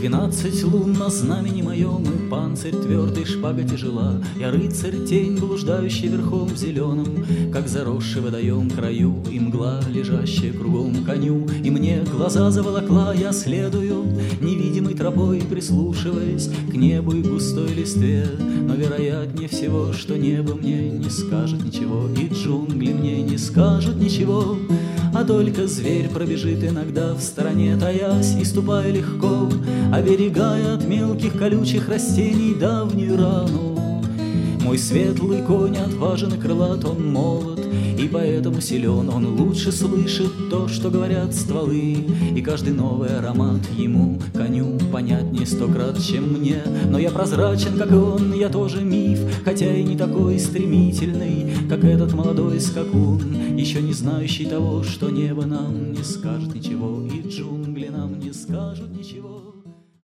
12 лун на знамени моем, и панцирь твердый, шпага тяжела. Я рыцарь, тень, блуждающий верхом в зеленом, как заросший водоем краю, и мгла, лежащая кругом коню. И мне глаза заволокла, я следую невидимой тропой, прислушиваясь к небу и густой листве. Но вероятнее всего, что небо мне не скажет ничего, и джунгли мне не скажут ничего, а только зверь пробежит иногда в стороне, таясь и ступая легко, оберегая от мелких колючих растений давнюю рану. Мой светлый конь отважен и крылат, он молод и поэтому силен. Он лучше слышит то, что говорят стволы, и каждый новый аромат ему, коню, понятнее 100 крат, чем мне. Но я прозрачен, как и он, я тоже миф, хотя и не такой стремительный, как этот молодой скакун, еще не знающий того, что небо нам не скажет ничего, и джунгли нам не скажут ничего.